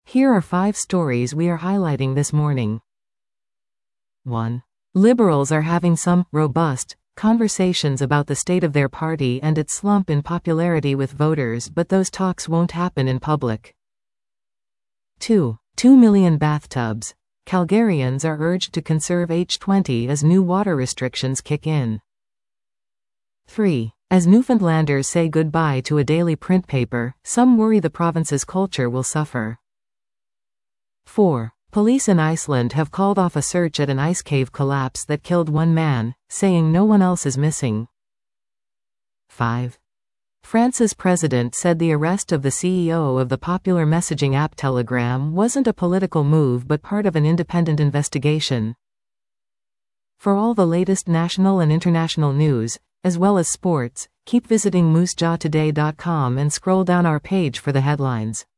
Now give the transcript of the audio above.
Here are 5 stories we are highlighting this morning. 1. Liberals are having some robust conversations about the state of their party and its slump in popularity with voters, but those talks won't happen in public. 2. 2 million bathtubs. Calgarians are urged to conserve H20 as new water restrictions kick in. 3. As Newfoundlanders say goodbye to a daily print paper, some worry the province's culture will suffer. 4. Police in Iceland have called off a search at an ice cave collapse that killed 1 man, saying no one else is missing. 5. France's president said the arrest of the CEO of the popular messaging app Telegram wasn't a political move but part of an independent investigation. For all the latest national and international news, as well as sports, keep visiting moosejawtoday.com and scroll down our page for the headlines.